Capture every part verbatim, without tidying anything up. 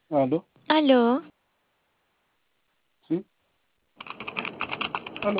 ¿Aló? Aló, ¿Sí? ¿Aló?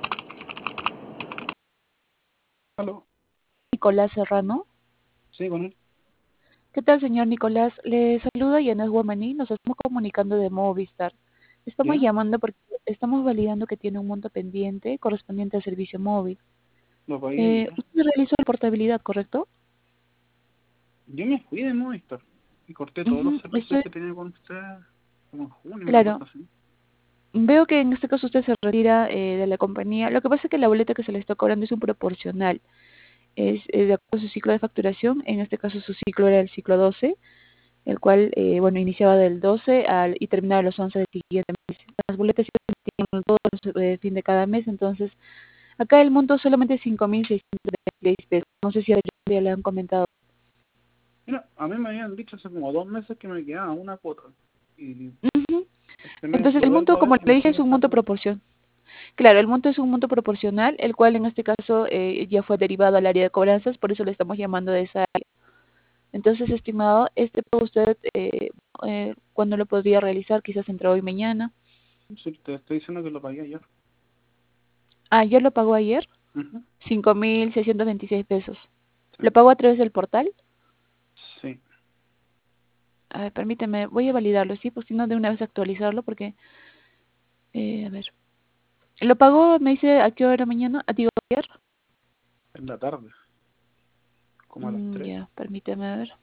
¿Aló? Nicolás Serrano. Sí, con él. ¿Qué tal, señor Nicolás? Le saluda Yanes Guamaní. Nos estamos comunicando de Movistar. Estamos ¿Ya? llamando porque estamos validando que tiene un monto pendiente correspondiente al servicio móvil. Lo pagué Eh, ayer. usted realizó la portabilidad, ¿correcto? Yo me fui de Movistar y corté todos los Ujú, servicios estoy, que tenía con ustedes como en junio, una claro. cosa así. Veo que en este caso usted se retira eh, de la compañía. Lo que pasa es que la boleta que se le está cobrando es un proporcional. Es eh, de acuerdo a su ciclo de facturación. En este caso su ciclo era el ciclo doce, el cual, eh, bueno, iniciaba del doce al, y terminaba los once del siguiente mes. Las boletas se emitían todos los eh, fin de cada mes, entonces acá el monto solamente es cinco mil seiscientos veintiséis pesos. No sé si ya le han comentado. Mira, a mí me habían dicho hace como dos meses que me quedaba una cuota. Y Ujú. este mes Entonces lo el monto, vuelvo a como ver y le me dije, es sigue un monto estando. proporcional. Claro, el monto es un monto proporcional, el cual en este caso eh, ya fue derivado al área de cobranzas, por eso le estamos llamando de esa área. Entonces, estimado, este pago usted, eh, eh, ¿cuándo lo podría realizar? Quizás entre hoy y mañana. Sí, te estoy diciendo que lo pagué ayer. Ah, ¿ya lo pagó ayer? Ujú. Cinco mil seiscientos veintiséis pesos. ¿Lo Sí. pago a través del portal? Sí. A ver, permíteme, voy a validarlo, ¿sí? Pues si no, de una vez actualizarlo, porque, eh, a ver. ¿Lo pagó, me dice, a qué hora mañana? ¿A digo ayer? En la tarde, como a las Mm, tres. ya, permíteme, a ver.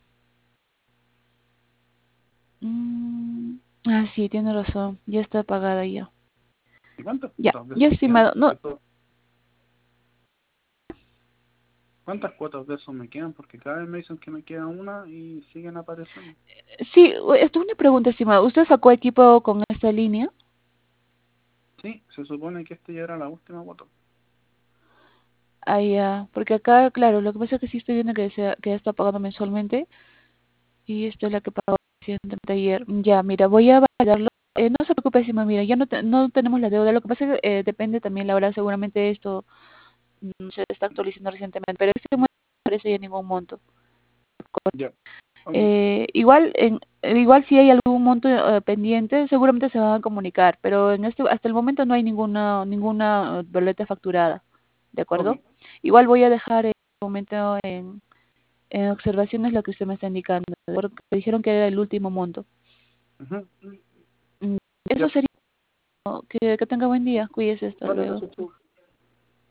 Mm, ah, sí, tiene razón, ya está pagada ya. ¿Y cuántas Ya, cuotas de ya, eso me quedan? estimado. No, Porque todo- ¿Cuántas cuotas de eso me quedan? Porque cada vez me dicen que me queda una y siguen apareciendo. sí, esto es una pregunta, estimado. ¿Usted sacó equipo con esta línea? Sí, se supone que esta ya era la última cuota. Ah, ya, porque acá, claro, lo que pasa es que sí estoy viendo que, se, que ya está pagando mensualmente y esta es la que pagó recientemente ayer. Ya, mira, voy a validarlo. Eh, no se preocupe, estimado, mira, ya no, te- no tenemos la deuda. Lo que pasa es que eh, depende también la hora, seguramente esto mm, se está actualizando recientemente, pero este momento no aparece ya ningún monto. Ya. Ok. Eh, igual, en, eh, igual si hay algún monto eh, pendiente, seguramente se van a comunicar, pero en este, hasta el momento no hay ninguna, ninguna eh, boleta facturada, ¿de Ok. acuerdo? Igual voy a dejar en este momento en, en observaciones lo que usted me está indicando, porque dijeron que era el último monto. Ujú. Mm, Eso Ya. sería, que, que tenga buen día, cuídese, hasta Vale, luego. gracias tú.